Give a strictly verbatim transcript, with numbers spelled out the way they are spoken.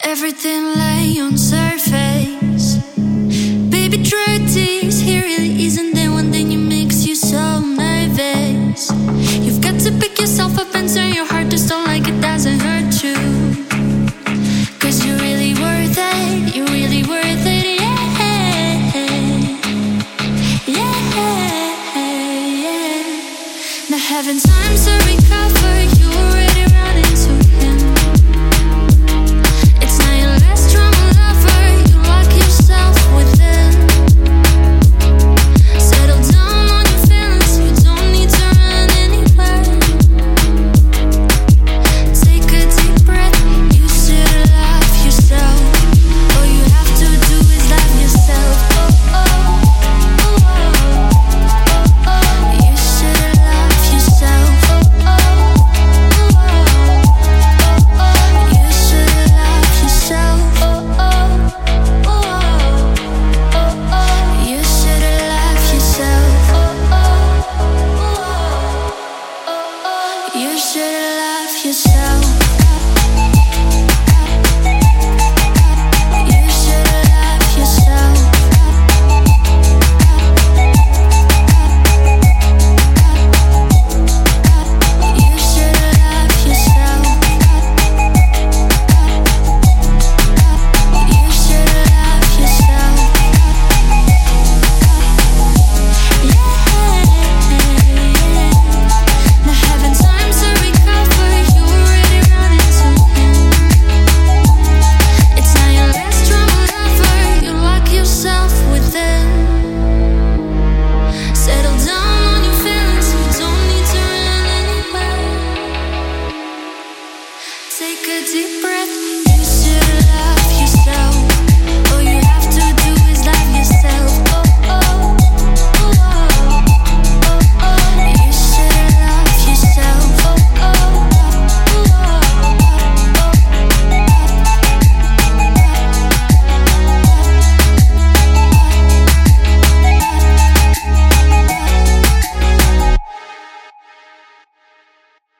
Everything lay on surface. Baby, try to tease. He really isn't the one, then you makes you so nervous. You've got to pick yourself up and turn your heart to stone like it doesn't hurt you. Cause you're really worth it, you're really worth it, yeah. Yeah, yeah. Now having time to